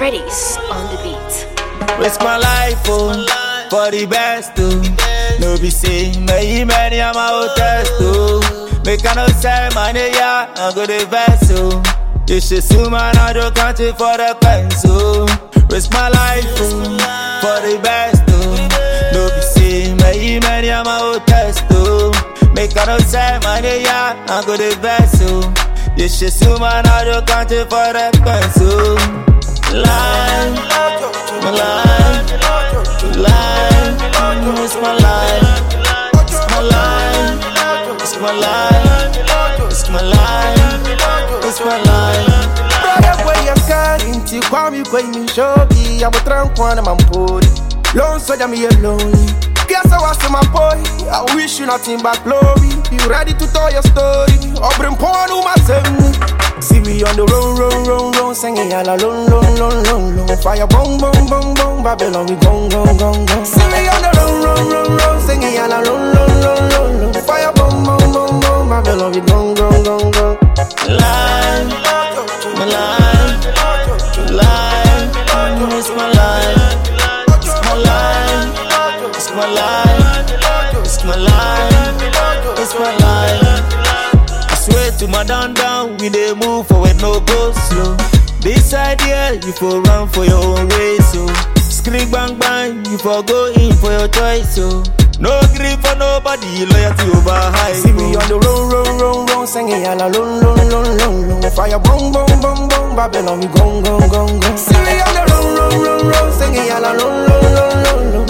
Freddy's on the beat. Risk my life, oh, for the best, oh. No be say, many I'm out test, oh. Make I no say money, yeah, I'm good invest, oh. You should sue man, I don't count it for the coins, oh. Risk my life, oh, for the best, oh. No be say, many I'm out test, oh. Make I no say money, yeah, I'm good invest, oh. You should sue man, I don't count it for the coins, oh. Life, my life, life, it's my life, it's my life, it's my life, it's my life, it's my life. Brother, where you got into Kwame, when you show me, I'm a drunk one, I'm pori. Lone soldier, me lonely. Guess I was my boy. I wish you nothing but glory. You ready to tell your story? Or bring porn to my son. See me on the run, singing yalla lon. Fire bong, Babylon we gong. See me on the run, singing yalla lon. Fire bong, Babylon we gong. Life, my life, life, it's my life, it's my life, it's my life, it's my life, it's my life. I swear to my down, we dey move forward, no go slow. This idea, you for run for your own race, so scream bang, you for go in for your choice, so no grief for nobody, loyalty over high. See me on the run, singing yalla lon. Fire bong, Babylon we gong. See me on the run, singing yalla lon.